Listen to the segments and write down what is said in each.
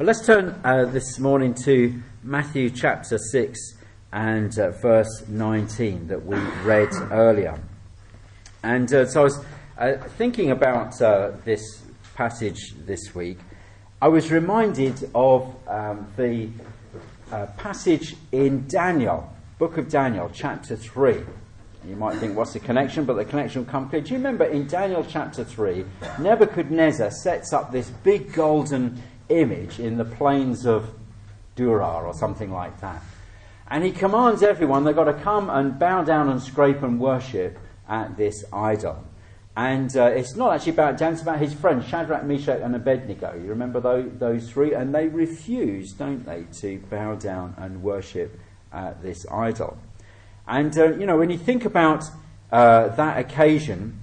But let's turn this morning to Matthew chapter 6 and verse 19 that we read earlier. And so I was thinking about this passage this week. I was reminded of the passage in Daniel, book of Daniel, chapter 3. You might think, what's the connection? But the connection will come clear. Do you remember in Daniel chapter 3, Nebuchadnezzar sets up this big golden image in the plains of Dura or something like that. And he commands everyone, they've got to come and bow down and scrape and worship at this idol. And it's not actually about Dan, it's about his friends, Shadrach, Meshach and Abednego. You remember those three? And they refuse, don't they, to bow down and worship at this idol. And, when you think about that occasion,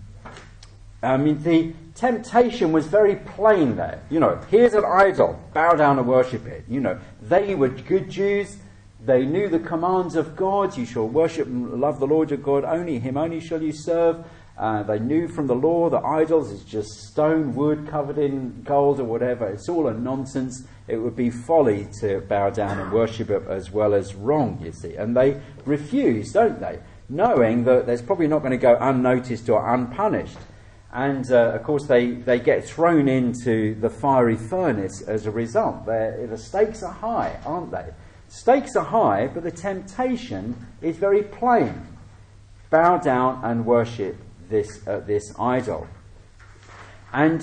the temptation was very plain there. Here's an idol, bow down and worship it. They were good Jews. They knew the commands of God. You shall worship and love the Lord your God. Only him only shall you serve. They knew from the law that idols is just stone, wood covered in gold or whatever. It's all a nonsense. It would be folly to bow down and worship it as well as wrong, you see. And they refuse, don't they? Knowing that there's probably not going to go unnoticed or unpunished. And, of course, they get thrown into the fiery furnace as a result. The stakes are high, aren't they? Stakes are high, but the temptation is very plain. Bow down and worship this idol. And,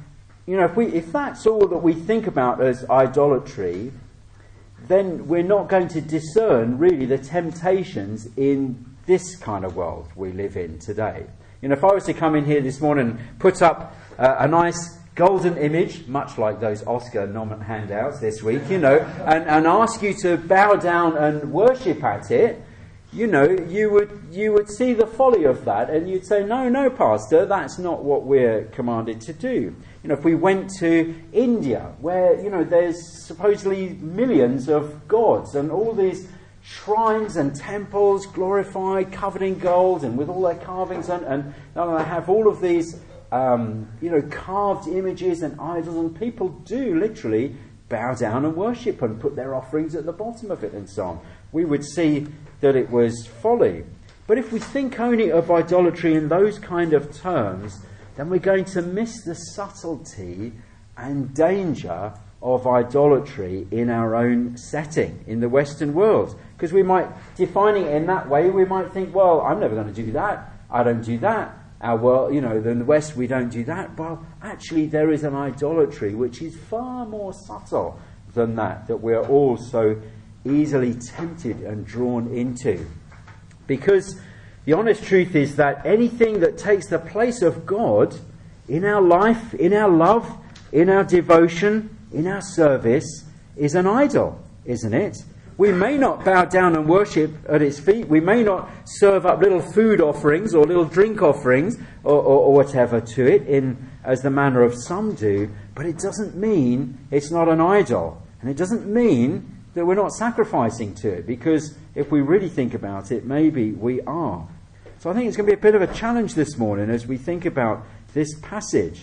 if that's all that we think about as idolatry, then we're not going to discern really the temptations in this kind of world we live in today. If I was to come in here this morning and put up a nice golden image, much like those Oscar handouts this week, and ask you to bow down and worship at it, you would see the folly of that, and you'd say, no, Pastor, that's not what we're commanded to do. If we went to India, where, there's supposedly millions of gods, and all these shrines and temples glorified, covered in gold, and with all their carvings, and they have all of these, carved images and idols, and people do literally bow down and worship and put their offerings at the bottom of it and so on. We would see that it was folly. But if we think only of idolatry in those kind of terms, then we're going to miss the subtlety and danger of idolatry in our own setting, in the Western world. Because we might, defining it in that way, we might think, well, I'm never going to do that. I don't do that. Our world, in the West we don't do that. Well, actually there is an idolatry which is far more subtle than that we're all so easily tempted and drawn into. Because the honest truth is that anything that takes the place of God in our life, in our love, in our devotion, in our service, is an idol, isn't it? We may not bow down and worship at its feet. We may not serve up little food offerings or little drink offerings or whatever to it as the manner of some do, but it doesn't mean it's not an idol. And it doesn't mean that we're not sacrificing to it, because if we really think about it, maybe we are. So I think it's going to be a bit of a challenge this morning as we think about this passage,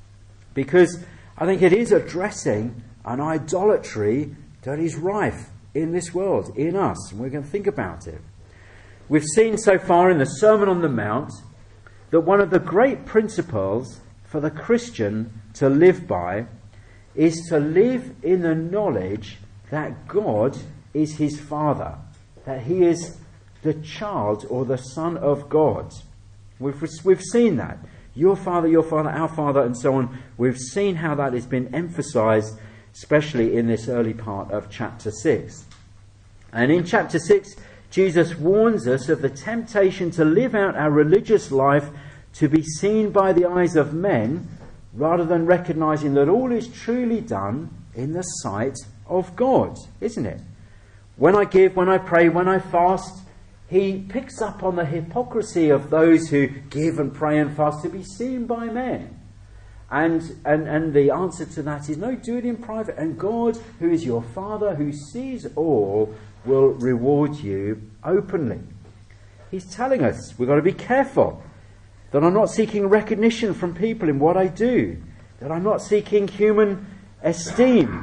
because I think it is addressing an idolatry that is rife in this world, in us, and we're going to think about it. We've seen so far in the Sermon on the Mount that one of the great principles for the Christian to live by is to live in the knowledge that God is his Father, that he is the child or the Son of God. We've seen that. Your Father, our Father, and so on. We've seen how that has been emphasized, especially in this early part of chapter 6. And in chapter 6, Jesus warns us of the temptation to live out our religious life to be seen by the eyes of men, rather than recognizing that all is truly done in the sight of God, isn't it? When I give, when I pray, when I fast, he picks up on the hypocrisy of those who give and pray and fast to be seen by men. And the answer to that is, no, do it in private. And God, who is your Father, who sees all, will reward you openly. He's telling us we've got to be careful that I'm not seeking recognition from people in what I do, that I'm not seeking human esteem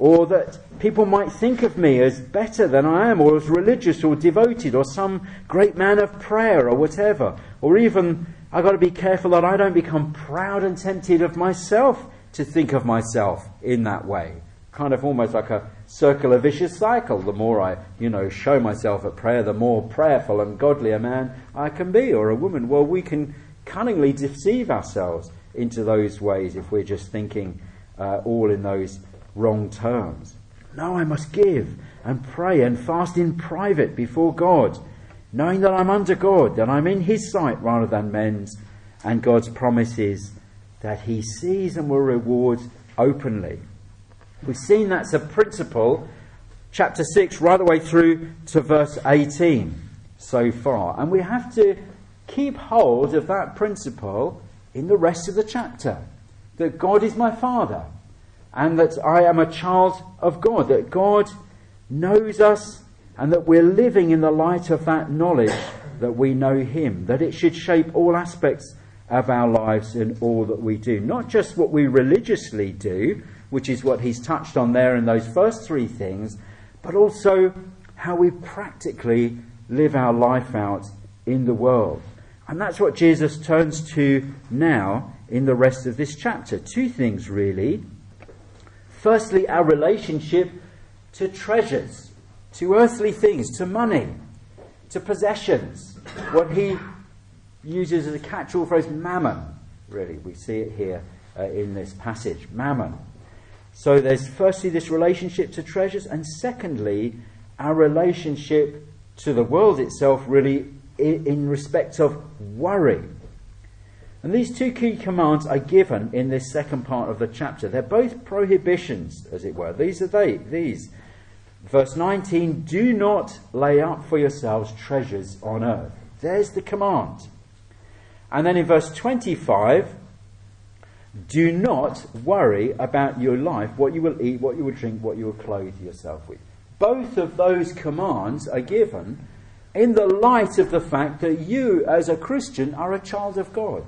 or that people might think of me as better than I am, or as religious or devoted, or some great man of prayer, or whatever. Or even, I've got to be careful that I don't become proud and tempted of myself to think of myself in that way. Kind of almost like a circular vicious cycle. The more I, show myself at prayer, the more prayerful and godly a man I can be, or a woman. Well, we can cunningly deceive ourselves into those ways if we're just thinking all in those wrong terms. No, I must give and pray and fast in private before God, knowing that I'm under God, that I'm in his sight rather than men's, and God's promise is that he sees and will reward openly. We've seen that's a principle, chapter 6, right the way through to verse 18 so far. And we have to keep hold of that principle in the rest of the chapter. That God is my Father, and that I am a child of God, that God knows us, and that we're living in the light of that knowledge that we know him, that it should shape all aspects of our lives and all that we do. Not just what we religiously do, which is what he's touched on there in those first three things, but also how we practically live our life out in the world. And that's what Jesus turns to now in the rest of this chapter. Two things really. Firstly, our relationship to treasures, to earthly things, to money, to possessions. What he uses as a catch-all phrase, mammon. Really, we see it here in this passage, mammon. So there's firstly this relationship to treasures, and secondly, our relationship to the world itself, really in respect of worry. And these two key commands are given in this second part of the chapter. They're both prohibitions, as it were. These are these. Verse 19, do not lay up for yourselves treasures on earth. There's the command. And then in verse 25, do not worry about your life, what you will eat, what you will drink, what you will clothe yourself with. Both of those commands are given in the light of the fact that you, as a Christian, are a child of God.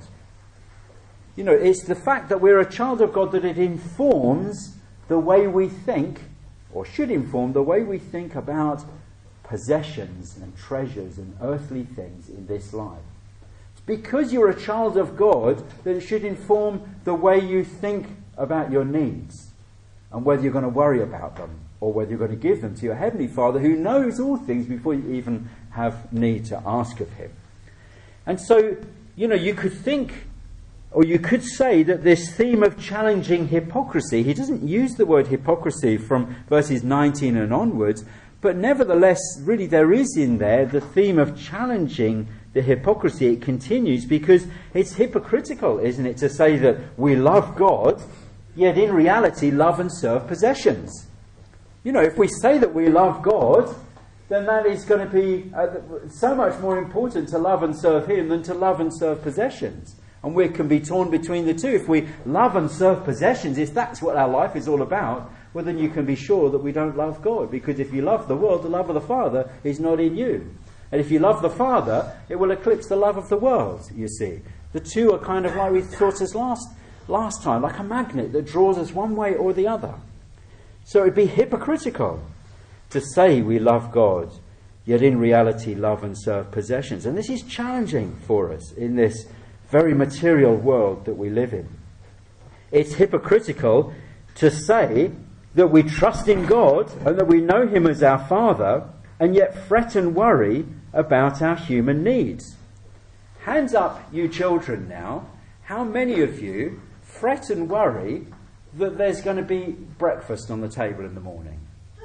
It's the fact that we're a child of God that it informs the way we think, or should inform the way we think about possessions and treasures and earthly things in this life. Because you're a child of God, that it should inform the way you think about your needs and whether you're going to worry about them or whether you're going to give them to your Heavenly Father, who knows all things before you even have need to ask of him. And so, you could think, or you could say that this theme of challenging hypocrisy, he doesn't use the word hypocrisy from verses 19 and onwards, but nevertheless, really there is in there the theme of challenging the hypocrisy. It continues because it's hypocritical, isn't it, to say that we love God, yet in reality love and serve possessions. If we say that we love God, then that is going to be so much more important to love and serve him than to love and serve possessions. And we can be torn between the two. If we love and serve possessions, if that's what our life is all about, well then you can be sure that we don't love God. Because if you love the world, the love of the Father is not in you. And if you love the Father, it will eclipse the love of the world, you see. The two are kind of like we thought as last time, like a magnet that draws us one way or the other. So it would be hypocritical to say we love God, yet in reality love and serve possessions. And this is challenging for us in this very material world that we live in. It's hypocritical to say that we trust in God and that we know him as our Father, and yet fret and worry about our human needs. Hands up, you children now. How many of you fret and worry that there's going to be breakfast on the table in the morning?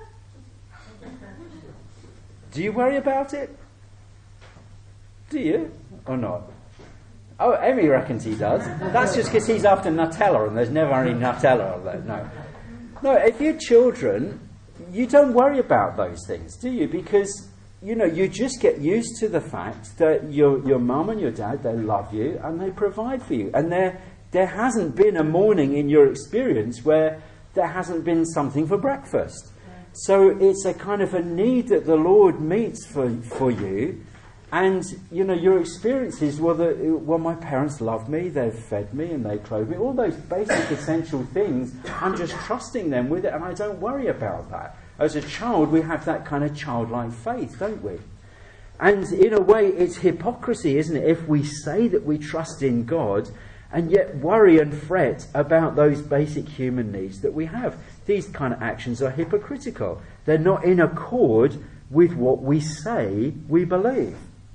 Do you worry about it? Do you? Or not? Oh, Emmy reckons he does. That's just because he's after Nutella and there's never any Nutella on there. No, if you're children, you don't worry about those things, do you? Because, you just get used to the fact that your mum and your dad, they love you and they provide for you. And there hasn't been a morning in your experience where there hasn't been something for breakfast. So it's a kind of a need that the Lord meets for you, And, your experience is, well, my parents love me, they've fed me and they clothe me. All those basic essential things, I'm just trusting them with it and I don't worry about that. As a child, we have that kind of childlike faith, don't we? And in a way, it's hypocrisy, isn't it, if we say that we trust in God and yet worry and fret about those basic human needs that we have. These kind of actions are hypocritical. They're not in accord with what we say we believe.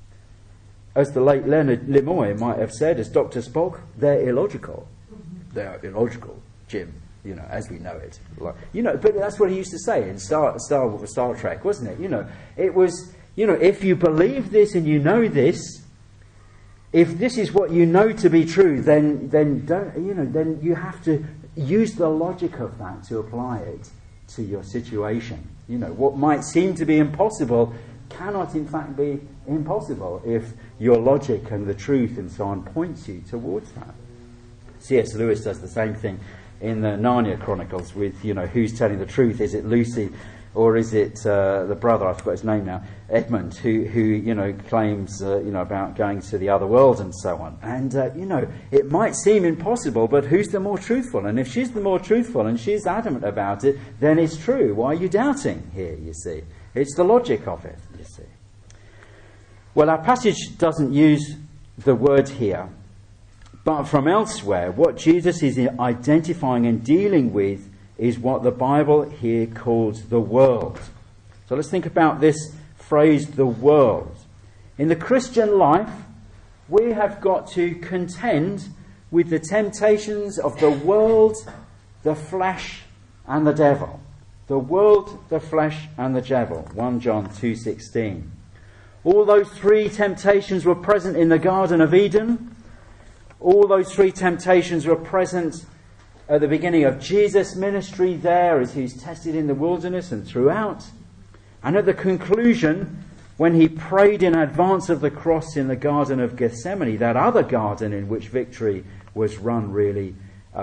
As the late Leonard Nimoy might have said, as Dr. Spock, they're illogical. They're illogical, Jim, as we know it. But that's what he used to say in Star Trek, wasn't it? It was, if you believe this and you know this, if this is what you know to be true, then you have to use the logic of that to apply it to your situation. What might seem to be impossible cannot in fact be impossible if your logic and the truth and so on points you towards that. C.S. Lewis does the same thing in the Narnia Chronicles with, who's telling the truth? Is it Lucy or is it the brother, I forgot his name now, Edmund, who claims, about going to the other world and so on. And, it might seem impossible, but who's the more truthful? And if she's the more truthful and she's adamant about it, then it's true. Why are you doubting here, you see? It's the logic of it, you see. Well, our passage doesn't use the word here, but from elsewhere, what Jesus is identifying and dealing with is what the Bible here calls the world. So let's think about this phrase, the world. In the Christian life, we have got to contend with the temptations of the world, the flesh, and the devil. The world, the flesh, and the devil. 1 John 2:16. All those three temptations were present in the Garden of Eden. All those three temptations were present at the beginning of Jesus' ministry there as he's tested in the wilderness and throughout. And at the conclusion, when he prayed in advance of the cross in the Garden of Gethsemane, that other garden in which victory was run really,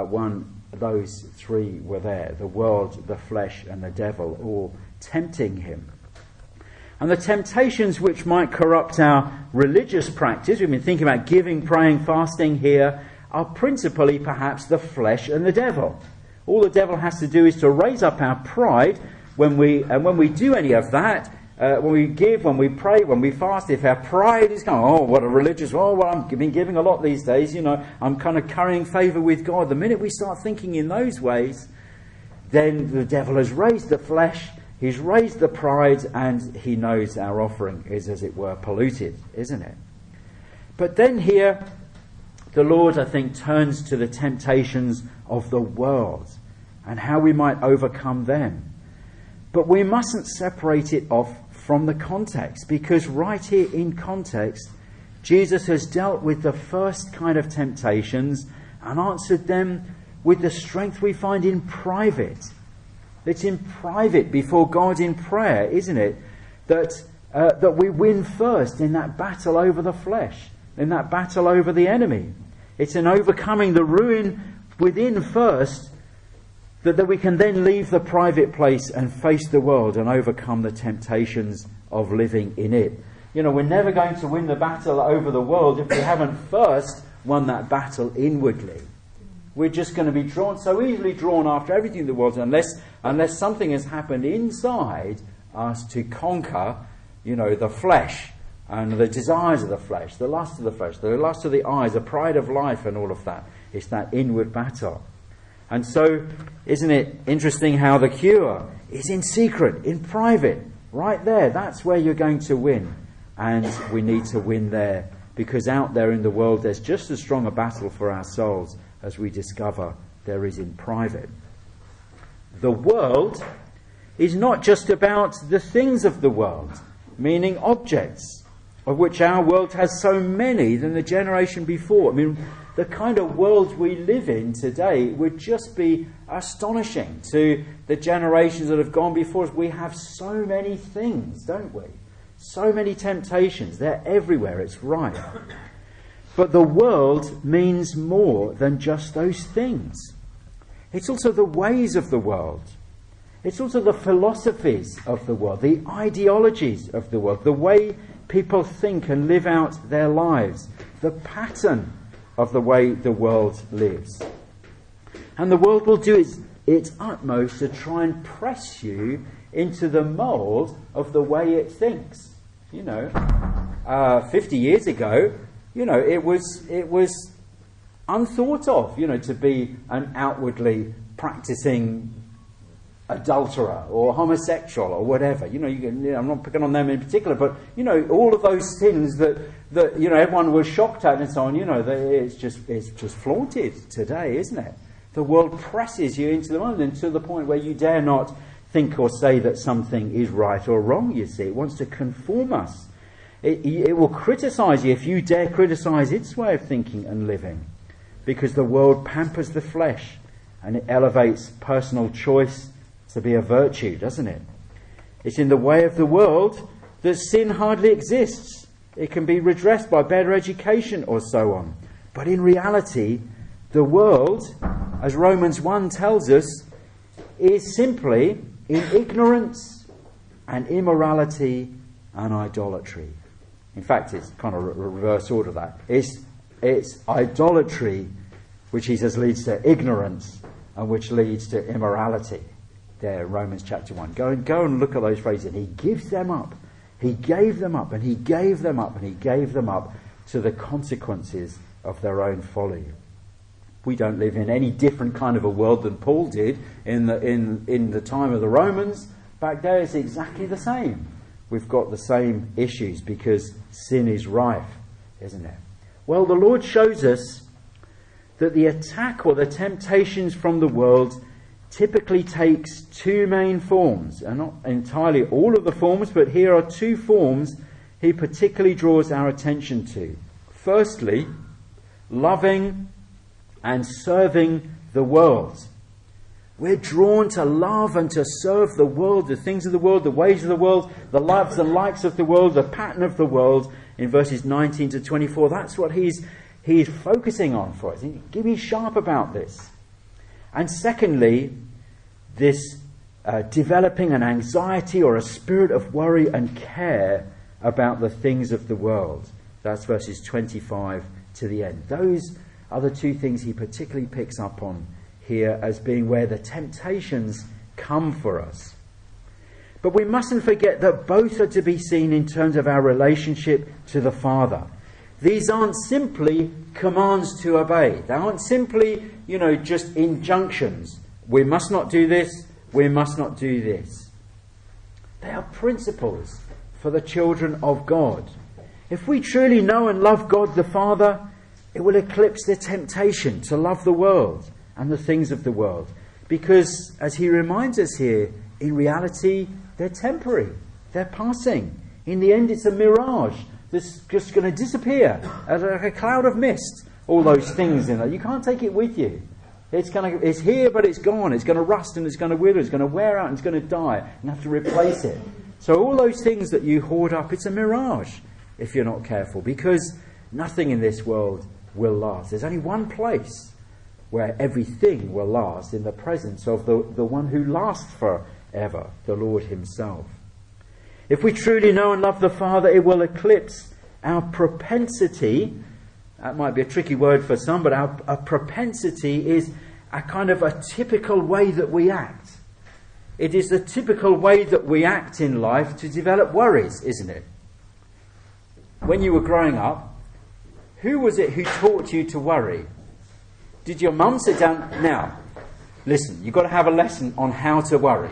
those three were there. The world, the flesh and the devil all tempting him. And the temptations which might corrupt our religious practice, we've been thinking about giving, praying, fasting here, are principally perhaps the flesh and the devil. All the devil has to do is to raise up our pride when we do any of that, when we give, when we pray, when we fast. If our pride is going, oh, what a religious, I've been giving a lot these days, I'm kind of currying favour with God. The minute we start thinking in those ways, then the devil has raised the flesh, he's raised the pride, and he knows our offering is, as it were, polluted, isn't it? But then here, the Lord, I think, turns to the temptations of the world and how we might overcome them. But we mustn't separate it off from the context, because right here in context, Jesus has dealt with the first kind of temptations and answered them with the strength we find in private. It's in private before God in prayer, isn't it? That we win first in that battle over the flesh, in that battle over the enemy. It's in overcoming the ruin within first that we can then leave the private place and face the world and overcome the temptations of living in it. We're never going to win the battle over the world if we haven't first won that battle inwardly. We're just going to be so easily drawn after everything in the world unless something has happened inside us to conquer, the flesh and the desires of the flesh, the lust of the flesh, the lust of the eyes, the pride of life and all of that. It's that inward battle. And so, isn't it interesting how the cure is in secret, in private, right there. That's where you're going to win. And we need to win there, because out there in the world there's just as strong a battle for our souls as we discover there is in private. The world is not just about the things of the world, meaning objects, of which our world has so many than the generation before. The kind of world we live in today would just be astonishing to the generations that have gone before us. We have so many things, don't we? So many temptations. They're everywhere. It's right. But the world means more than just those things. It's also the ways of the world. It's also the philosophies of the world, the ideologies of the world, the way people think and live out their lives, the pattern of the way the world lives. And the world will do its utmost to try and press you into the mould of the way it thinks. 50 years ago, it was unthought of, to be an outwardly practicing adulterer or homosexual or whatever. I'm not picking on them in particular, but all of those things that everyone was shocked at and so on. It's just flaunted today, isn't it? The world presses you into the moment to the point where you dare not think or say that something is right or wrong. You see, it wants to conform us. It will criticise you if you dare criticise its way of thinking and living, because the world pampers the flesh and it elevates personal choice to be a virtue, doesn't it? It's in the way of the world that sin hardly exists. It can be redressed by better education or so on. But in reality, the world, as Romans 1 tells us, is simply in ignorance and immorality and idolatry. In fact, it's kind of reverse order of that. It's idolatry, which he says leads to ignorance and which leads to immorality. There, Romans chapter 1. Go and look at those phrases. And he gives them up. He gave them up, and he gave them up, and he gave them up to the consequences of their own folly. We don't live in any different kind of a world than Paul did in the time of the Romans. Back there, it's exactly the same. We've got the same issues because sin is rife, isn't it? Well, the Lord shows us that the attack or the temptations from the world typically takes two main forms, and not entirely all of the forms, but here are two forms he particularly draws our attention to. Firstly, loving and serving the world. We're drawn to love and to serve the world, the things of the world, the ways of the world, the loves and likes of the world, the pattern of the world in verses 19 to 24. That's what he's focusing on for us. Give me sharp about this. And secondly, this developing an anxiety or a spirit of worry and care about the things of the world. That's verses 25 to the end. Those are the two things he particularly picks up on here as being where the temptations come for us. But we mustn't forget that both are to be seen in terms of our relationship to the Father. These aren't simply commands to obey. They aren't simply, just injunctions. We must not do this, we must not do this. They are principles for the children of God. If we truly know and love God the Father, it will eclipse the temptation to love the world and the things of the world. Because, as he reminds us here, in reality, they're temporary. They're passing. In the end, it's a mirage that's just going to disappear as a cloud of mist. All those things in there. You can't take it with you. It's here, but it's gone. It's going to rust and it's going to wither. It's going to wear out and it's going to die. And you have to replace it. So all those things that you hoard up, it's a mirage if you're not careful. Because nothing in this world will last. There's only one place where everything will last, in the presence of the one who lasts forever, the Lord himself. If we truly know and love the Father, it will eclipse our propensity. That might be a tricky word for some, but our propensity is a kind of a typical way that we act. It is the typical way that we act in life to develop worries, isn't it? When you were growing up, who was it who taught you to worry? Did your mum sit down? Now, listen, you've got to have a lesson on how to worry.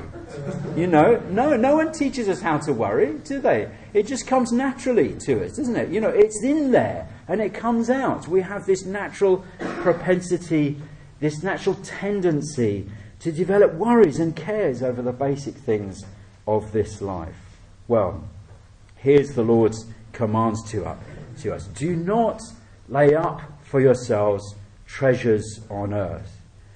No one teaches us how to worry, do they? It just comes naturally to us, doesn't it? It's in there and it comes out. We have this natural propensity, this natural tendency to develop worries and cares over the basic things of this life. Well, here's the Lord's commands to us. Do not lay up for yourselves treasures on earth. ...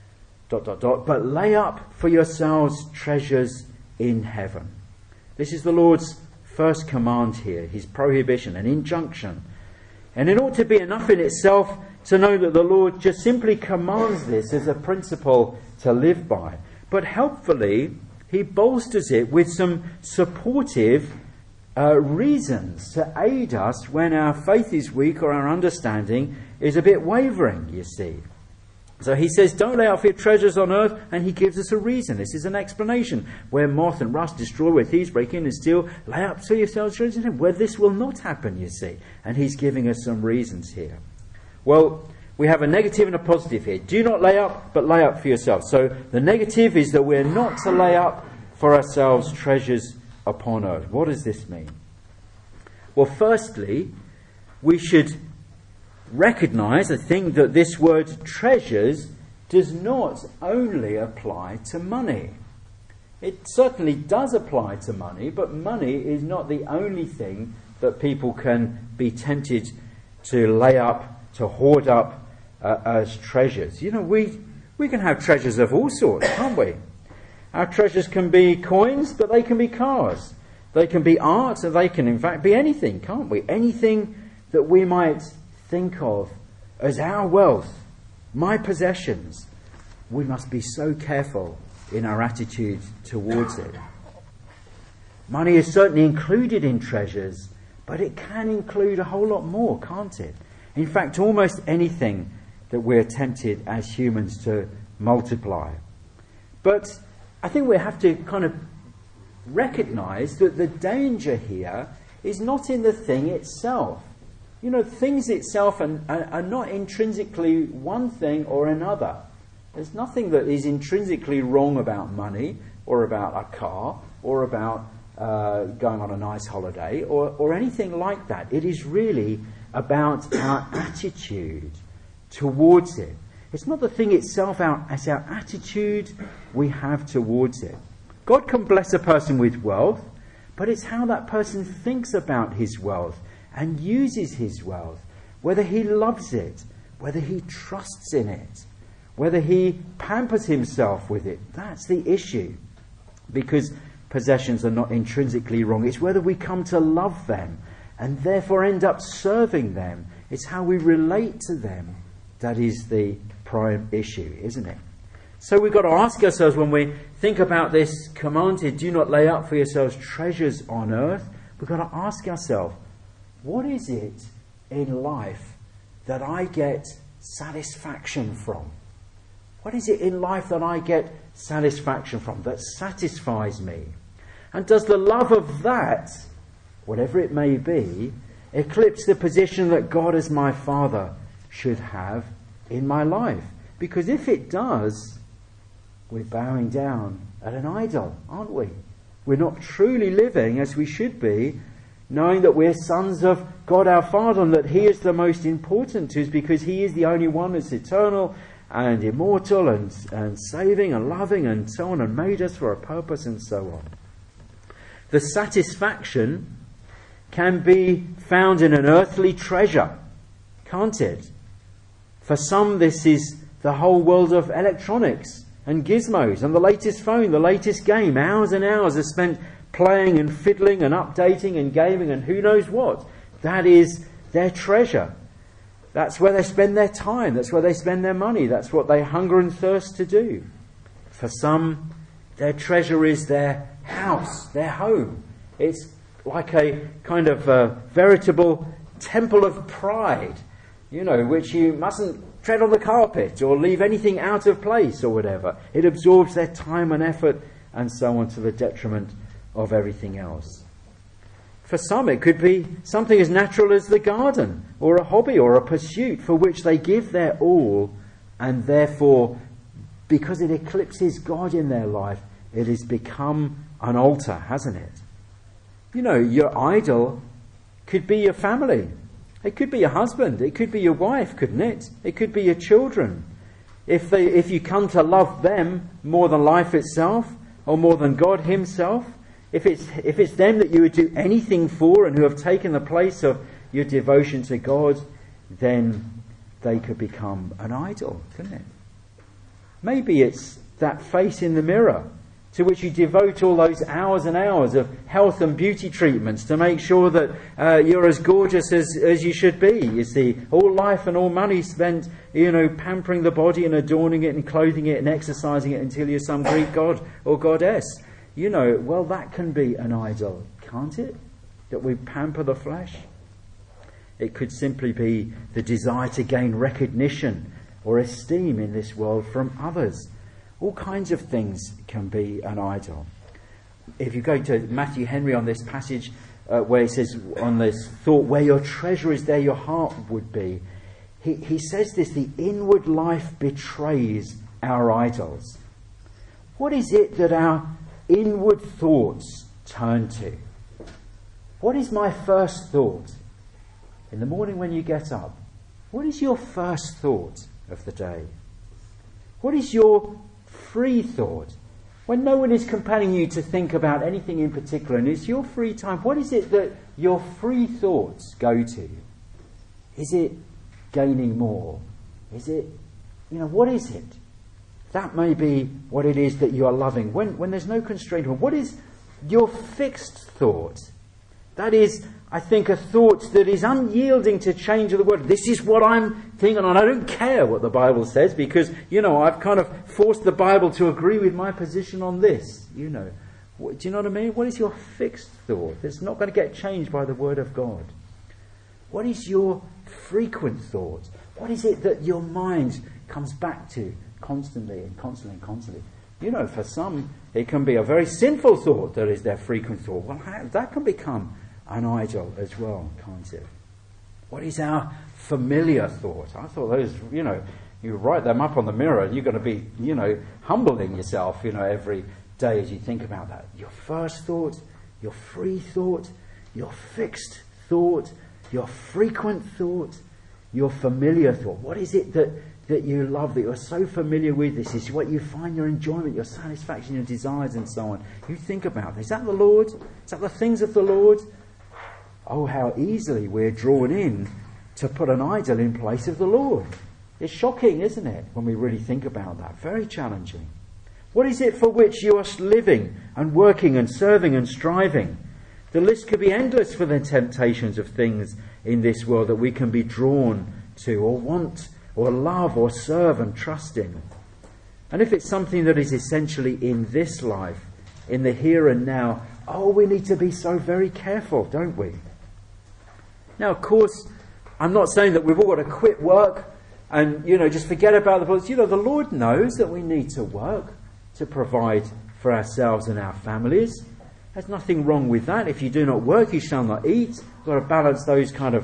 But lay up for yourselves treasures in heaven. This is the Lord's first command here, his prohibition, an injunction. And it ought to be enough in itself to know that the Lord just simply commands this as a principle to live by. But helpfully, he bolsters it with some supportive reasons to aid us when our faith is weak or our understanding is a bit wavering, you see. So he says, don't lay up for your treasures on earth, and he gives us a reason. This is an explanation. Where moth and rust destroy, where thieves break in and steal, lay up for yourselves treasures in heaven, where this will not happen, you see. And he's giving us some reasons here. Well, we have a negative and a positive here. Do not lay up, but lay up for yourself. So the negative is that we're not to lay up for ourselves treasures upon earth. What does this mean? Well, firstly, we should recognize, I think, that this word treasures does not only apply to money. It certainly does apply to money, but money is not the only thing that people can be tempted to lay up, to hoard up as treasures. You know, we can have treasures of all sorts, can't we? Our treasures can be coins, but they can be cars. They can be art, and they can in fact be anything, can't we? Anything that we might think of as our wealth, my possessions. We must be so careful in our attitude towards it. Money is certainly included in treasures, but it can include a whole lot more, can't it? In fact, almost anything that we're tempted as humans to multiply. But I think we have to kind of recognize that the danger here is not in the thing itself. You know, things itself are not intrinsically one thing or another. There's nothing that is intrinsically wrong about money or about a car or about going on a nice holiday or anything like that. It is really about our attitude towards it. It's not the thing itself, it's our attitude we have towards it. God can bless a person with wealth, but it's how that person thinks about his wealth and uses his wealth, whether he loves it, whether he trusts in it, whether he pampers himself with it. That's the issue, because possessions are not intrinsically wrong. It's whether we come to love them and therefore end up serving them. It's how we relate to them that is the prime issue, isn't it? So we've got to ask ourselves, when we think about this command here, do not lay up for yourselves treasures on earth, we've got to ask ourselves, what is it in life that I get satisfaction from? What is it in life that I get satisfaction from, that satisfies me? And does the love of that, whatever it may be, eclipse the position that God as my Father should have in my life? Because if it does, we're bowing down at an idol, aren't we? We're not truly living as we should be, knowing that we're sons of God our Father and that He is the most important to us, because He is the only one that's eternal and immortal and saving and loving and so on, and made us for a purpose and so on. The satisfaction can be found in an earthly treasure, can't it? For some, this is the whole world of electronics and gizmos and the latest phone, the latest game. Hours and hours are spent playing and fiddling and updating and gaming and who knows what. That is their treasure. That's where they spend their time. That's where they spend their money. That's what they hunger and thirst to do. For some, their treasure is their house, their home. It's like a kind of veritable temple of pride, you know, which you mustn't tread on the carpet or leave anything out of place or whatever. It absorbs their time and effort and so on, to the detriment of everything else. For some, it could be something as natural as the garden, or a hobby, or a pursuit for which they give their all, and therefore, because it eclipses God in their life, it has become an altar, hasn't it? You know, your idol could be your family. It could be your husband. It could be your wife, couldn't it? It could be your children. If you come to love them more than life itself, or more than God Himself, if it's them that you would do anything for and who have taken the place of your devotion to God, then they could become an idol, couldn't it? Maybe it's that face in the mirror to which you devote all those hours and hours of health and beauty treatments to make sure that you're as gorgeous as you should be. You see, all life and all money spent, you know, pampering the body and adorning it and clothing it and exercising it until you're some Greek god or goddess. You know, well, that can be an idol, can't it? that we pamper the flesh. It could simply be the desire to gain recognition or esteem in this world from others. All kinds of things can be an idol. If you go to Matthew Henry on this passage, where he says on this thought, where your treasure is, there your heart would be. He says this: the inward life betrays our idols. What is it that our inward thoughts turn to? What is my first thought? In the morning when you get up, what is your first thought of the day? What is your free thought? When no one is compelling you to think about anything in particular and it's your free time, what is it that your free thoughts go to? Is it gaining more? Is it, what is it? That may be what it is that you are loving. When there's no constraint, what is your fixed thought? That is, I think, a thought that is unyielding to change of the word. This is what I'm thinking, and I don't care what the Bible says because, I've kind of forced the Bible to agree with my position on this. Do you know what I mean? What is your fixed thought? It's not going to get changed by the Word of God. What is your frequent thought? What is it that your mind comes back to constantly and constantly and constantly? For some, it can be a very sinful thought that is their frequent thought. Well, that can become an idol as well, can't it? What is our familiar thought? I thought those, you write them up on the mirror and you're going to be, humbling yourself, every day as you think about that. Your first thought, your free thought, your fixed thought, your frequent thought, your familiar thought. What is it that you love, that you're so familiar with? This is what you find your enjoyment, your satisfaction, your desires and so on. You think about this. Is that the Lord? Is that the things of the Lord? Oh, how easily we're drawn in to put an idol in place of the Lord. It's shocking, isn't it, when we really think about that? Very challenging. What is it for which you are living and working and serving and striving? The list could be endless for the temptations of things in this world that we can be drawn to or want or love or serve and trust in. And if it's something that is essentially in this life, in the here and now, we need to be so very careful, don't we? Now, of course, I'm not saying that we've all got to quit work and, just forget about the politics. The Lord knows that we need to work to provide for ourselves and our families. There's nothing wrong with that. If you do not work, you shall not eat. We've got to balance those kind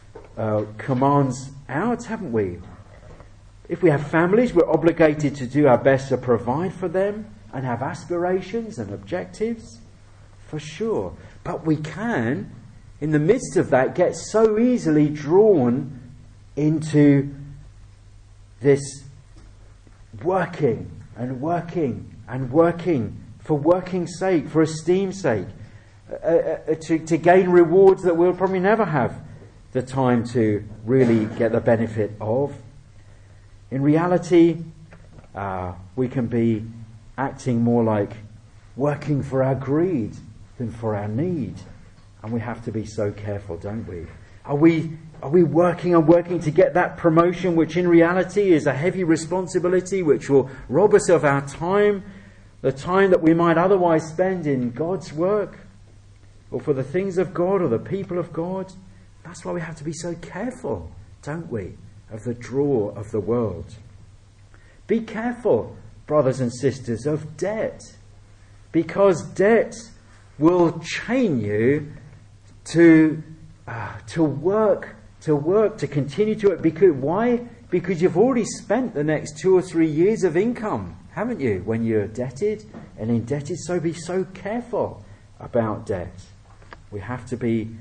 of commands out, haven't we? If we have families, we're obligated to do our best to provide for them and have aspirations and objectives, for sure. But we can, in the midst of that, get so easily drawn into this working and working and working for working's sake, for esteem's sake, to gain rewards that we'll probably never have the time to really get the benefit of. In reality, we can be acting more like working for our greed than for our need. And we have to be so careful, don't we? Are we working and working to get that promotion, which in reality is a heavy responsibility, which will rob us of our time, the time that we might otherwise spend in God's work, or for the things of God or the people of God? That's why we have to be so careful, don't we, of the draw of the world. Be careful, brothers and sisters, of debt, because debt will chain you to work, to continue to work. Because why? Because you've already spent the next 2 or 3 years of income, haven't you, when you're debted and indebted? So be so careful about debt. We have to be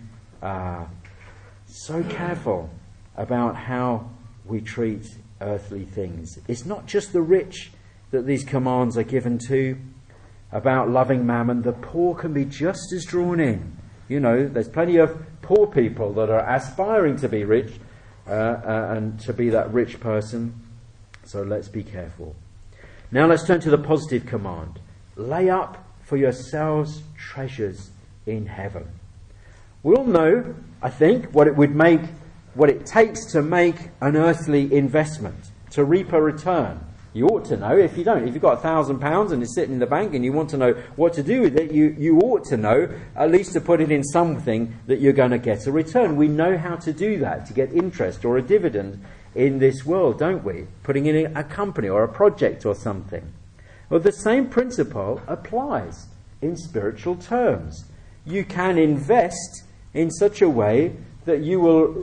so careful about how we treat earthly things. It's not just the rich that these commands are given to about loving mammon. The poor can be just as drawn in. There's plenty of poor people that are aspiring to be rich and to be that rich person. So let's be careful. Now let's turn to the positive command. Lay up for yourselves treasures in heaven. We all know, I think, what it takes to make an earthly investment, to reap a return. You ought to know. If you don't, if you've got £1,000 and it's sitting in the bank and you want to know what to do with it, you ought to know at least to put it in something that you're going to get a return. We know how to do that, to get interest or a dividend in this world, don't we? Putting in a company or a project or something. Well, the same principle applies in spiritual terms. You can invest in such a way that you will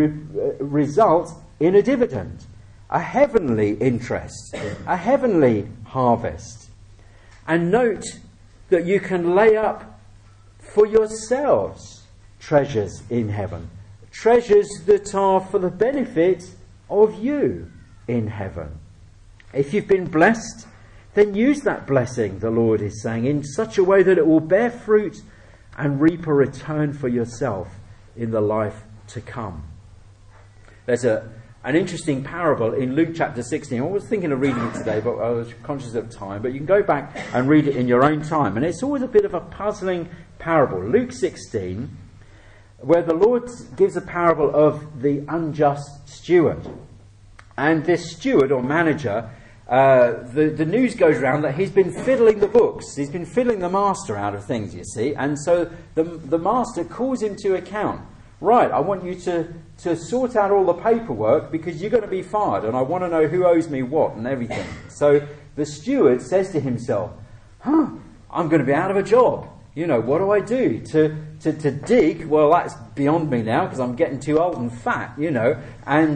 result in a dividend, a heavenly interest, a heavenly harvest. And note that you can lay up for yourselves treasures in heaven, treasures that are for the benefit of you in heaven. If you've been blessed, then use that blessing, the Lord is saying, in such a way that it will bear fruit and reap a return for yourself in the life to come. There's an interesting parable in Luke chapter 16. I was thinking of reading it today, but I was conscious of time. But you can go back and read it in your own time. And it's always a bit of a puzzling parable. Luke 16, where the Lord gives a parable of the unjust steward. And this steward or manager, the news goes around that he's been fiddling the books. He's been fiddling the master out of things, you see. And so the master calls him to account. Right, I want you to sort out all the paperwork because you're going to be fired and I want to know who owes me what and everything. So the steward says to himself, I'm going to be out of a job. You know, what do I do? To dig, well, that's beyond me now because I'm getting too old and fat, you know. And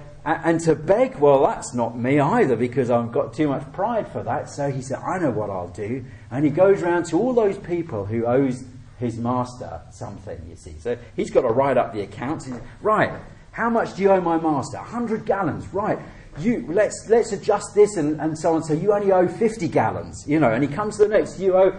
to beg, well, that's not me either because I've got too much pride for that. So he said, I know what I'll do. And he goes around to all those people who owes his master something, you see. So he's got to write up the accounts. Right, how much do you owe my master? 100 gallons. Right, let's adjust this and so on. So you only owe 50 gallons, you know. And he comes to the next, you owe,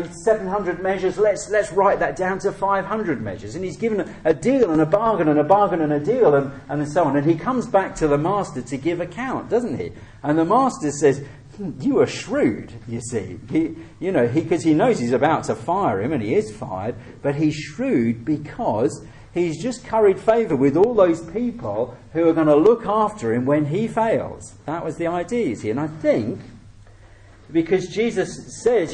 700 measures. Let's write that down to 500 measures. And he's given a deal and a bargain and a bargain and a deal and so on. And he comes back to the master to give account, doesn't he? And the master says, you are shrewd, you see. Because he knows he's about to fire him, and he is fired, but he's shrewd because he's just curried favour with all those people who are going to look after him when he fails. That was the idea, you see. And I think, because Jesus says,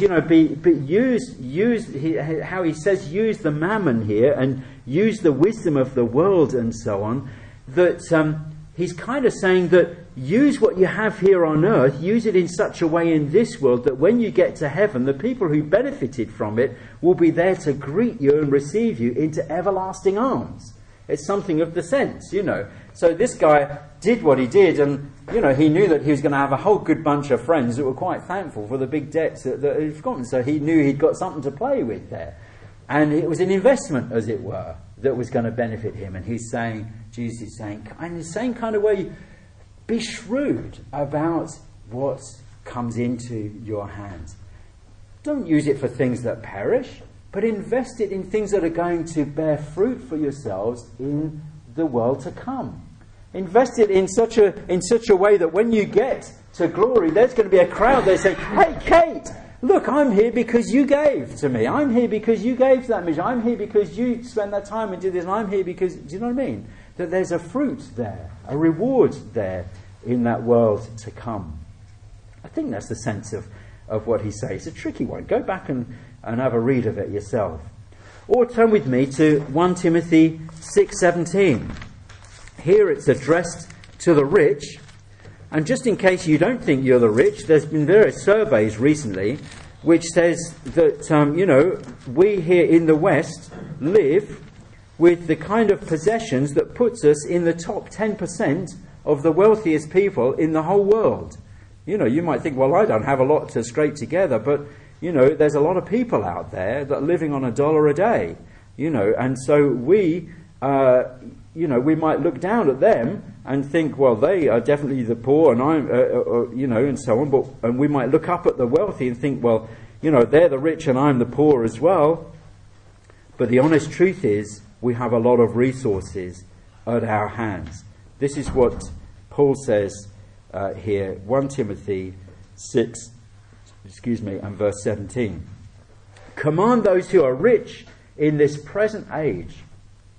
how he says use the mammon here and use the wisdom of the world and so on, that he's kind of saying that use what you have here on earth, use it in such a way in this world that when you get to heaven, the people who benefited from it will be there to greet you and receive you into everlasting arms. It's something of the sense, So this guy did what he did, and, he knew that he was going to have a whole good bunch of friends that were quite thankful for the big debts that he'd forgotten. So he knew he'd got something to play with there. And it was an investment, as it were, that was going to benefit him. And Jesus is saying, in the same kind of way, be shrewd about what comes into your hands. Don't use it for things that perish, but invest it in things that are going to bear fruit for yourselves in the world to come. Invest it in such a way that when you get to glory, there's going to be a crowd. They say, hey, Kate, look, I'm here because you gave to me. I'm here because you gave to that mission. I'm here because you spent that time and did this. And I'm here because, do you know what I mean? That there's a fruit there, a reward there in that world to come. I think that's the sense of what he says. It's a tricky one. Go back and have a read of it yourself. Or turn with me to 1 Timothy 6:17. Here it's addressed to the rich. And just in case you don't think you're the rich, there's been various surveys recently which says that, we here in the West live with the kind of possessions that puts us in the top 10% of the wealthiest people in the whole world. You might think, well, I don't have a lot to scrape together, but, there's a lot of people out there that are living on $1 a day, and so we might look down at them and think, well, they are definitely the poor, and I'm, and so on, and we might look up at the wealthy and think, well, they're the rich and I'm the poor as well. But the honest truth is, we have a lot of resources at our hands. This is what Paul says here, 1 Timothy 6, and verse 17. Command those who are rich in this present age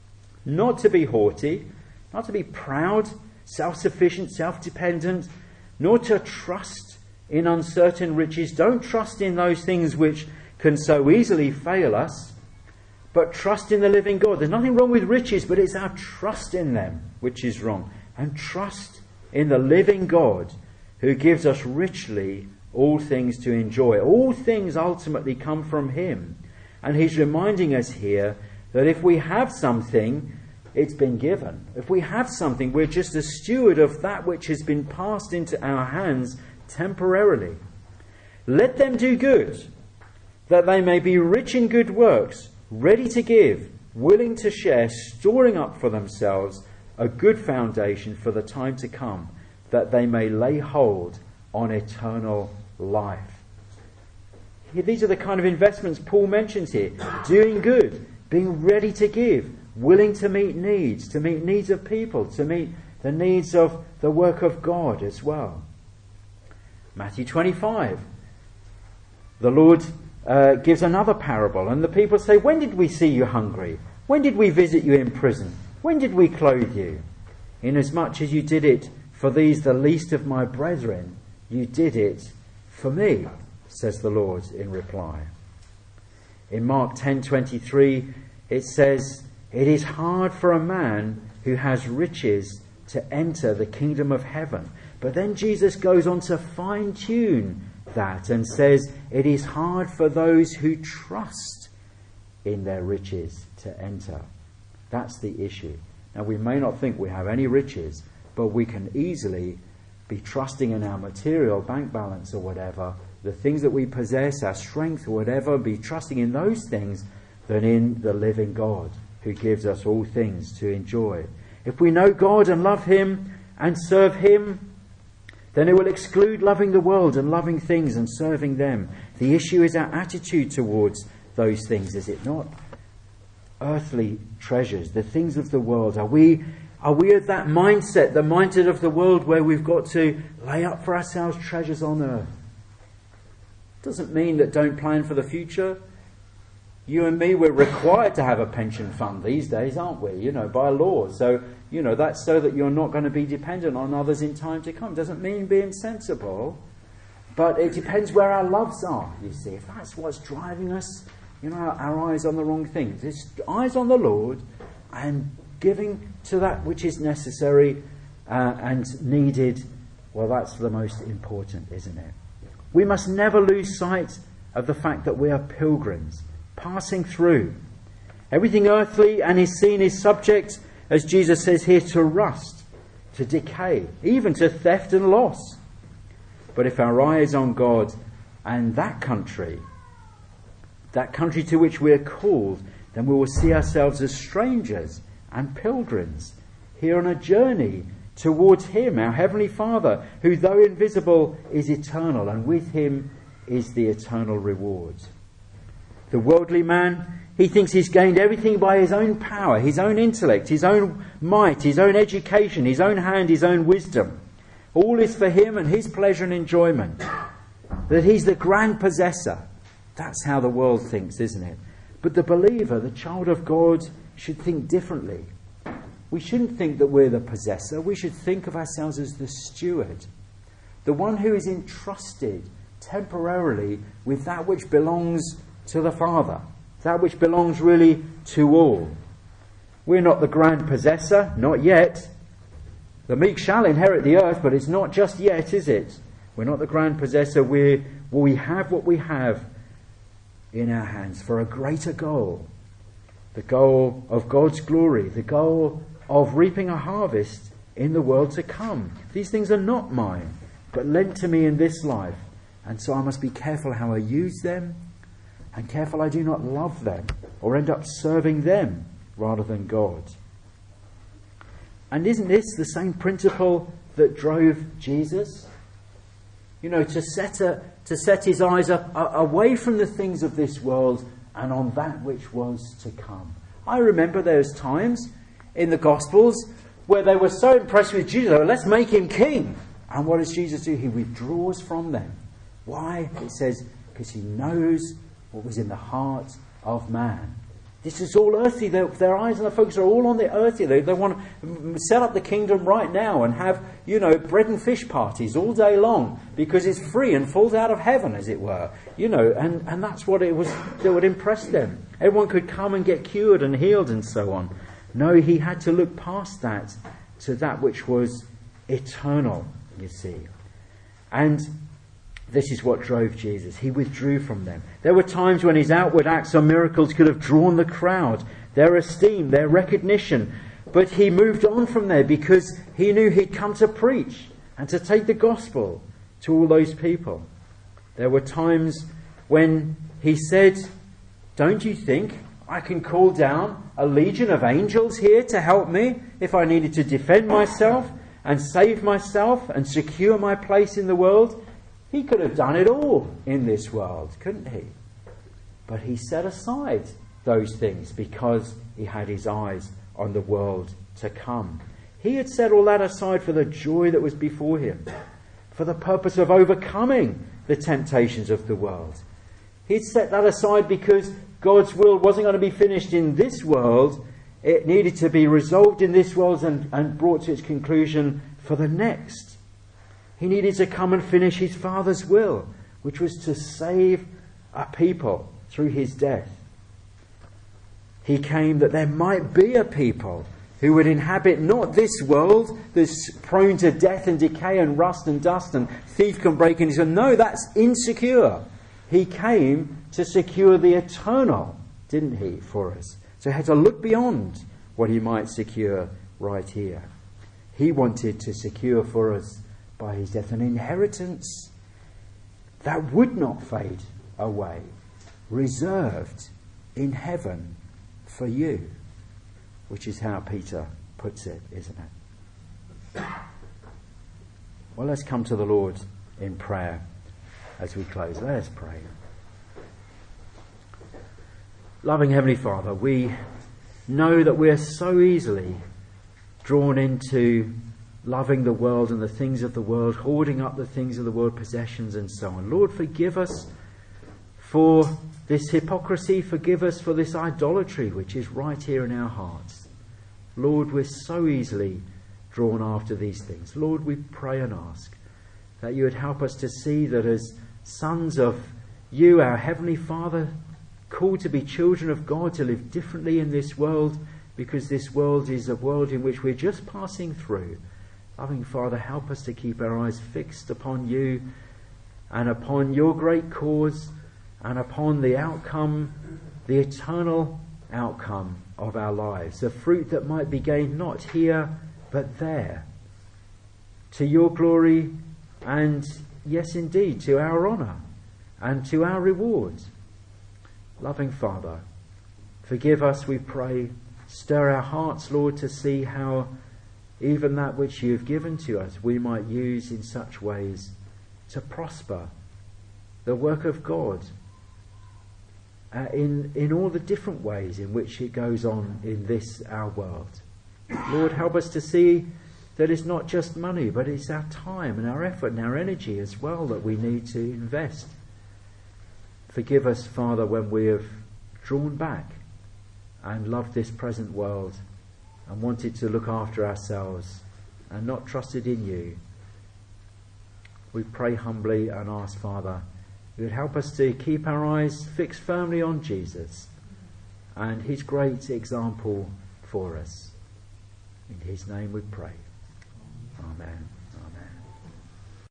not to be haughty, not to be proud, self-sufficient, self-dependent, nor to trust in uncertain riches. Don't trust in those things which can so easily fail us, but trust in the living God. There's nothing wrong with riches, but it's our trust in them which is wrong. And trust in the living God who gives us richly all things to enjoy. All things ultimately come from him. And he's reminding us here that if we have something, it's been given. If we have something, we're just a steward of that which has been passed into our hands temporarily. Let them do good, that they may be rich in good works, ready to give, willing to share, storing up for themselves a good foundation for the time to come, that they may lay hold on eternal life. These are the kind of investments Paul mentions here. Doing good, being ready to give, willing to meet needs of people, to meet the needs of the work of God as well. Matthew 25. The Lord gives another parable, and the people say, when did we see you hungry? When did we visit you in prison? When did we clothe you? Inasmuch as you did it for these, the least of my brethren, you did it for me, says the Lord in reply. In Mark 10:23, it says, it is hard for a man who has riches to enter the kingdom of heaven. But then Jesus goes on to fine-tune that and says, it is hard for those who trust in their riches to enter. That's the issue. Now, we may not think we have any riches, but we can easily be trusting in our material bank balance or whatever, the things that we possess, our strength or whatever, be trusting in those things than in the living God who gives us all things to enjoy. If we know God and love him and serve him, then it will exclude loving the world and loving things and serving them. The issue is our attitude towards those things, is it not? Earthly treasures, the things of the world. Are we of that mindset, the mindset of the world where we've got to lay up for ourselves treasures on earth? Doesn't mean that don't plan for the future. You and me, we're required to have a pension fund these days, aren't we? By law. So, that's so that you're not going to be dependent on others in time to come. Doesn't mean being sensible, but it depends where our loves are, you see. If that's what's driving us, our eyes on the wrong things. It's eyes on the Lord and giving to that which is necessary and needed. Well, that's the most important, isn't it? We must never lose sight of the fact that we are pilgrims, passing through. Everything earthly and is seen is subject, as Jesus says here, to rust, to decay, even to theft and loss. But if our eye is on God and that country to which we are called, then we will see ourselves as strangers and pilgrims here on a journey towards him, our Heavenly Father, who though invisible is eternal, and with him is the eternal reward. The worldly man, he thinks he's gained everything by his own power, his own intellect, his own might, his own education, his own hand, his own wisdom. All is for him and his pleasure and enjoyment. That he's the grand possessor. That's how the world thinks, isn't it? But the believer, the child of God, should think differently. We shouldn't think that we're the possessor. We should think of ourselves as the steward. The one who is entrusted temporarily with that which belongs to the Father. That which belongs really to all. We're not the grand possessor, not yet. The meek shall inherit the earth, but it's not just yet, is it? We're not the grand possessor. We have what we have in our hands for a greater goal. The goal of God's glory. The goal of reaping a harvest in the world to come. These things are not mine, but lent to me in this life. And so I must be careful how I use them, and careful I do not love them or end up serving them rather than God. And isn't this the same principle that drove Jesus? To set his eyes up away from the things of this world and on that which was to come. I remember there was times in the Gospels where they were so impressed with Jesus, let's make him king. And what does Jesus do? He withdraws from them. Why? It says, because he knows what was in the heart of man. This is all earthly. Their eyes and their focus are all on the earthly. They want to set up the kingdom right now and have, bread and fish parties all day long because it's free and falls out of heaven, as it were. And that's what it was that would impress them. Everyone could come and get cured and healed and so on. No, he had to look past that to that which was eternal, you see. And this is what drove Jesus. He withdrew from them. There were times when his outward acts or miracles could have drawn the crowd, their esteem, their recognition. But he moved on from there because he knew he'd come to preach and to take the gospel to all those people. There were times when he said, "Don't you think I can call down a legion of angels here to help me if I needed to defend myself and save myself and secure my place in the world?" He could have done it all in this world, couldn't he? But he set aside those things because he had his eyes on the world to come. He had set all that aside for the joy that was before him, for the purpose of overcoming the temptations of the world. He'd set that aside because God's will wasn't going to be finished in this world. It needed to be resolved in this world and brought to its conclusion for the next. He needed to come and finish his Father's will, which was to save a people through his death. He came that there might be a people who would inhabit not this world that's prone to death and decay and rust and dust and thief can break in. He said, no, that's insecure. He came to secure the eternal, didn't he, for us? So he had to look beyond what he might secure right here. He wanted to secure for us by his death an inheritance that would not fade away, reserved in heaven for you, which is how Peter puts it, isn't it? Well, let's come to the Lord in prayer as we close. Let us pray. Loving Heavenly Father, we know that we are so easily drawn into loving the world and the things of the world, hoarding up the things of the world, possessions and so on. Lord, forgive us for this hypocrisy. Forgive us for this idolatry which is right here in our hearts. Lord, we're so easily drawn after these things. Lord, we pray and ask that you would help us to see that as sons of you, our Heavenly Father, called to be children of God, to live differently in this world, because this world is a world in which we're just passing through. Loving Father, help us to keep our eyes fixed upon you and upon your great cause and upon the outcome, the eternal outcome of our lives, the fruit that might be gained not here but there, to your glory and, yes indeed, to our honour and to our reward. Loving Father, forgive us, we pray. Stir our hearts, Lord, to see how even that which you have given to us we might use in such ways to prosper the work of God in all the different ways in which it goes on in this our world. Lord, help us to see that it's not just money, but it's our time and our effort and our energy as well that we need to invest. Forgive us, Father, when we have drawn back and loved this present world and wanted to look after ourselves and not trusted in you. We pray humbly and ask, Father, you would help us to keep our eyes fixed firmly on Jesus and his great example for us. In his name we pray. Amen.